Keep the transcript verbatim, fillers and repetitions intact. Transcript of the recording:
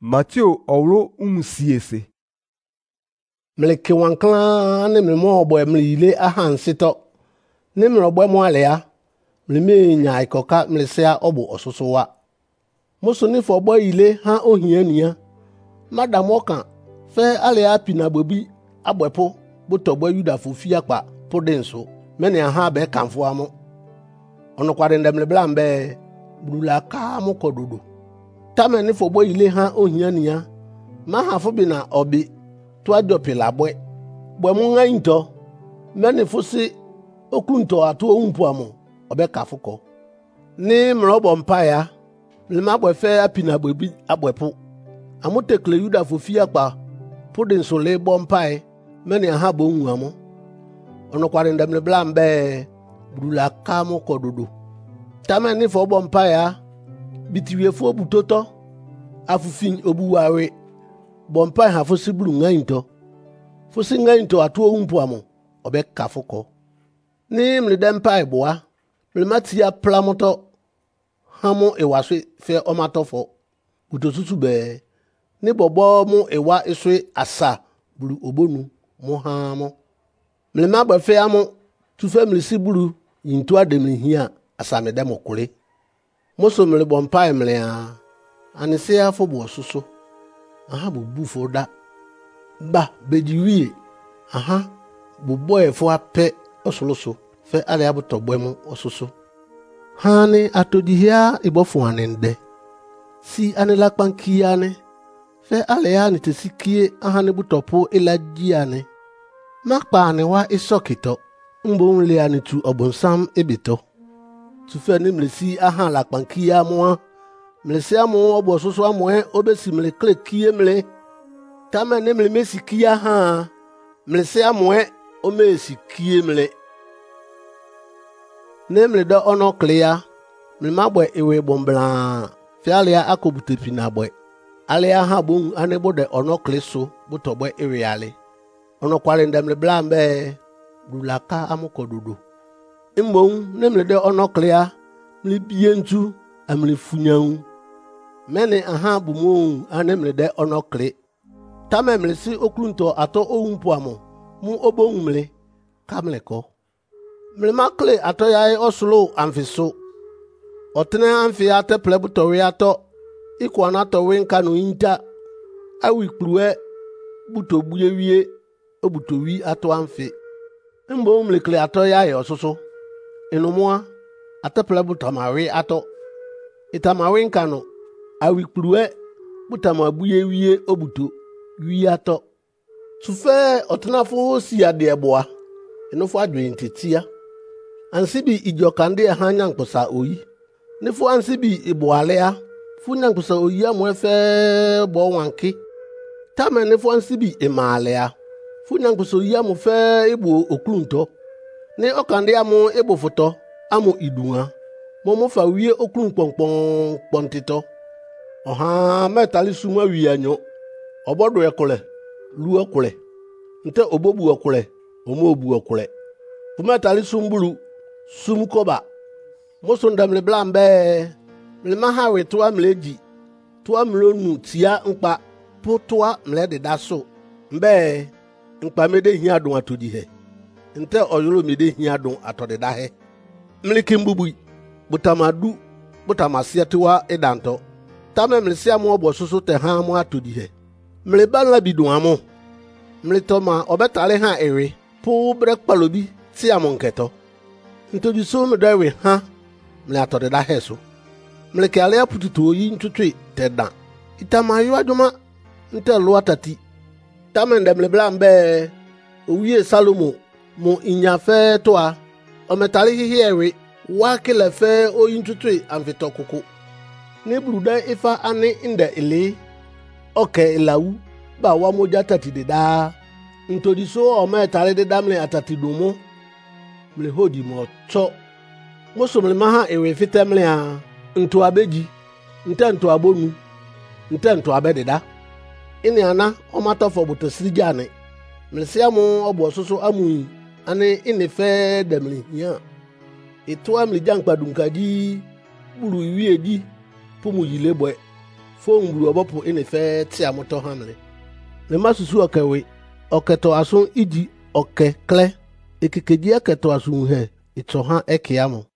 Matthew owro umsiese. Mleki wankla ne mlemo boy mlile ahan sito. Ne mlobwe mwalea. Mlime nya ikoka mlesea obu ososowa. Moso ni fo boy ile ha ohia nia. Madam oka fe alea pina bobi abwepo botogbo yuda fofia kwa podenso. Mene aha be kanfo amo. Ono kwade ndemle blambe brula ka mo kododo. Tame ni fo boy ile ha ohia nia. Ma hafo bi na obi to adope labwe. Bwe mu nga into. Mene fosi okunto ato ohumpu amo obe kafuko. Ni mrobo mpaya. Lima bwe fe apina bobi abwepo. Amotekle yuda fofia kwa podenso le bompae. Mene aha bo nwu amo. Ono kwade ndemle blambe brula ka mo kododo. Tame ni fo bompaya bitiwefo obutoto afufin obuwawe bompa ha fosi bulu ngainto fosi ngainto atu ohumpu amo obe kafuko ni mlidempa eboa mlimatia plamoto hamo ewaswe fe omatofo butosusu be ni bobo mu ewa eswe asa bulu obonu mo hamo mlima gba fe amo tu fe mlisi bulu yintu ademli hia asame demo kure moso mle bompa mle a anise afo bo soso aha bu bufo da ba bejiwie aha bu boy fo ape osoloso fe ale abuto boemu ososo hani atodihia ibofo anende si anela pankiane fe ale ya nitesikie aha ne butopo elagiane makpa ne wa isokito mbo nle anitu obonsam ebito tufe ni mlesi aha la pankia mo mlesi amo obo soso amo obesi mle klekie mle tama ne mle mesikia ha mlesi amo o mesikie mle ne mle do ono clear mle mabwe ewe bombla fialia akobutepi na bwe ale aha bon anebo de ono kleso butobwe ewe ale ono kwale ndemle blambe dulaka amokododo Imbon nemle de ono clear mli bientu amli funyan mene aha bumu anemle de ono cle tame mle si oklunto ato ohumpu amo mu obonmle kamle ko mle makle ato yae oslo amfiso otene amfi ate plebuto we ato ikwana to we nka no inta awi kruwe buto buye wie obuto wi ato amfi Imbon mle cle ato yae ososo Enomwa atapela butamawe ato itamawe nkano awikpruwe butamabuye wie obuto wi ato sufe otenafo si ade eboa enofo adwentitia ansibi ijokande ha nyankposa oyi nefo ansibi iboalea fu nyankposa oyi amofe bo wanki tame nefo ansibi emalea fu nyankposa oyi amofe ibo oklunto ne okande amo ebofoto amo idunga momo fa wie okrun pongpong pontito oha metali suma wianyo obodo ekole lu ekole nte obobu ekole omo obu ekole fumetali sumbulu sumkoba moso ndamle blambe mle mahawe to amleji to amlonu tia npa potwa mle de daso mbe npa mede hia don atodi he nte oyolo mede hia don atode da he mliki mbubu butamadu butamasiatiwa edanto tame mlisi amo obo soso te ha mo atodi he mle banla bidun amo mle toma obetale ha ewe pu brek palobi ti amo nketo ntodi so me dawe ha mle atode da he so mle ke ale apututo yi ntutwe te dan itamayo aduma nte lo atati tame ndemle blambe owie salomo mo inyafe toa ometali hihi ewe wakile fe oyintutwe amfito kuku ne bruda ifa ani inde ile oke ilawu ba wa moja tati de da ntodi so ometali de damle atati domo mle hodi mo to moso mle maha ewe fitemle a nto abeji nte nto abonu nte nto abededa ini ana omatofo botosrijane mle siamo obo soso amu ane inefe demli ya ito amli jankpa dunkaji bulu wiedi pumu yilebwe fo mburu obopo ine fe ti amoto hamle ne masusu okewe oketo aso iji oke kle ekikeji aketo aso he ito ha ekiamo